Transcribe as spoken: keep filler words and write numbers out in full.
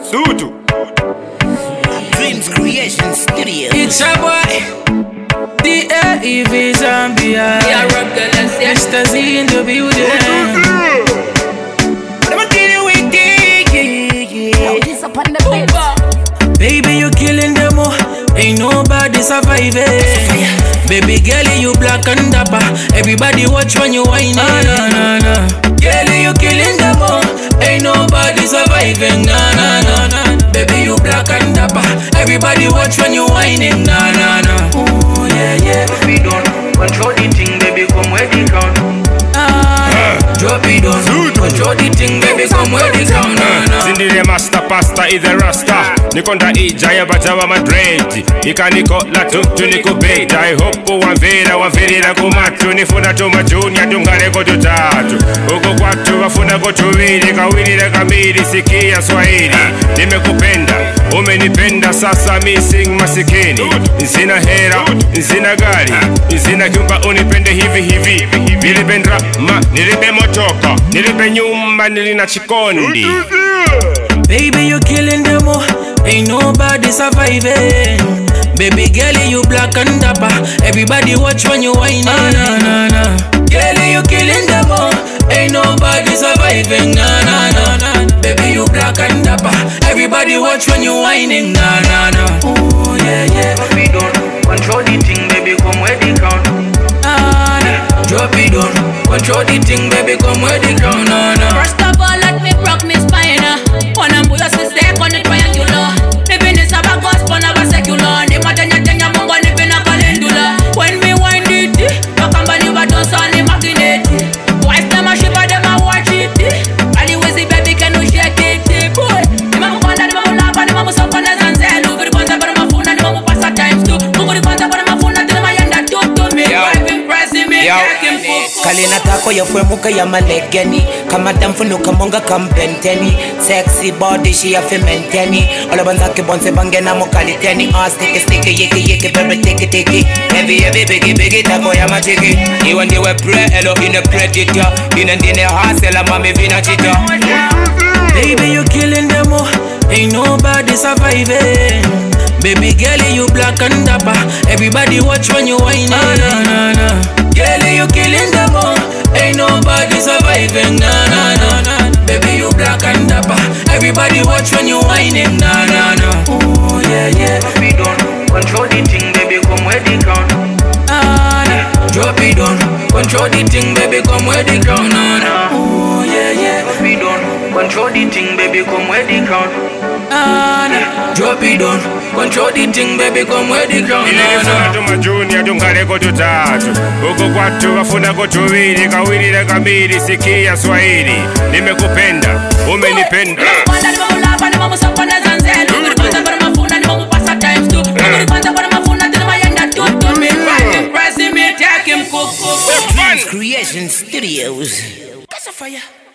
Sutu Dreams Creation Studio. It's a boy, the A E V Zambia. Yeah, rock the less, yeah. Mister Z in the building. I'ma kill you with dick. Now this up on the beat. Baby, you killing them all. Ain't nobody surviving. Baby girl, you black and dapper. Everybody watch when you whine. Nah, nah, nah, nah. Girl, you killing them all. Ain't nobody surviving. Nah, nah, nah, nah. Baby, you black and dapper. Everybody watch when you whining. Nah, nah, nah. Ooh, yeah, yeah. Drop it down, control the thing, baby, come where the crown. Ah, drop it down, control the thing, baby, come where the crown. Nah, nah. Sindile master pasta either rasta Nikonda ija ya bajawa madredi Ika niko la tutu niko beta I hope wanvira wanvirira kumatu Nifuna tuma junior tungare koto tatu Uko kwatu wafuna koto wili Kawilile kamili sikia swahili Nimekupenda, umenipenda sasa missing masikini Nzina hera, nzina gari Nzina kiumba unipende hivi hivi Nilipe drama, nilipe motoka Nilipe nyumba, nilina chikondi Baby, you killing them all. Ain't nobody surviving. Baby girl, you black and dapper. Everybody watch when you whine. Nah, nah, nah, nah. Girl, you killing them all. Ain't nobody surviving. Nah, nah, nah, nah. Baby, you black and dapper. Everybody watch when you whining. Nah, nah, nah. Ooh, yeah, yeah. Drop it down, control the thing, baby, come where the crown. Ah, nah. Drop it down. Control the thing, baby, come where the crown. Nah, nah. First of all, let me rock me spine. One and boy, just step on the triangular. Living is a gospel, never secular. Ni matanya tenya mungu living a calendula. When me wind it, no company but don't sound the magnet. Wife them a shiver, them a watch it. Anyways, the baby can no shake it. Boy, the mama panda, the mama lava, the mama sopa na zanzel. Ugo the panda, but my phone and the mama pass at times too. Ugo the panda, but my phone and the mama yanda talk to me. Wife impressing me, taking food. Kalina tako ya fwemuka ya malegeni Kama damfunuka monga kampenteni Sexy body she a fi maintaini Ola banzake bonse bange na mokaliteni Ah sticky sticky yiki yiki baby tiki tiki Heavy heavy biggie biggie tako ya majiki Iwa ndiwe pre elo ine predator Ine ndine hasela mami vina chita Baby, you killing them all. Ain't nobody surviving. Baby girl, you black and dapper. Everybody watch when you whine. Nah, nah, nah, nah. Girl, you killing them all. Ain't nobody surviving. Nah, nah, nah, nah. Baby, you black and dapper. Everybody watch when you whining. Nah, nah, nah. Ooh, yeah, yeah. Drop it down, control the thing, baby, come where the crown. Ah, nah. Drop it down. Control the thing, baby, come where the crown. Nah, nah. Ooh, yeah, yeah. Drop it down, control the thing, baby, come where the crown. Ah, nah. Drop it down. Control the thing, baby, come where the crown. Nah, Nilifuna nah. tuma junior tungare koto tatu Uko kwatu wafuna koto wili Kawilile kamili sikia swahili Nimekupenda, umenipenda Panda, the mama lava, the mama sopa na zanzel. Ugo the panda, but my phone and the mama pass at times too. Ugo the panda, but my phone and the mama yanda talk to me. Wife impressing me, taking cook, cook, cook. Dreams Creation Studios. Casa fire.